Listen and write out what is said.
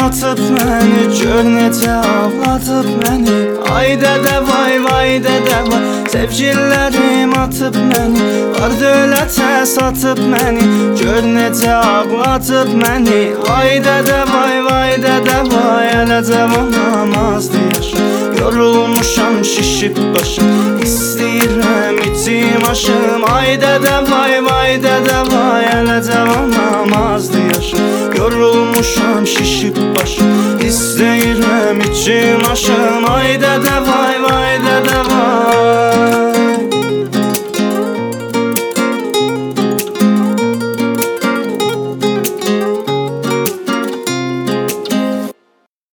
atıb məni, gör necə ağladıb məni. Ay dədə vay, vay dədə vay, sevgililərim atıb məni, var dövlətə satıb məni, gör necə ağladıb məni. Ay dədə vay, vay dədə vay, hələ cavanam azdı yaşım, yorulmuşam şişib başım, istəyirəm içim aşım. Ay dədə vay, vay dədə vay, hələ cavanam azdı yaşım, yorulmuşam şişib başım, istəyirəm içim aşım.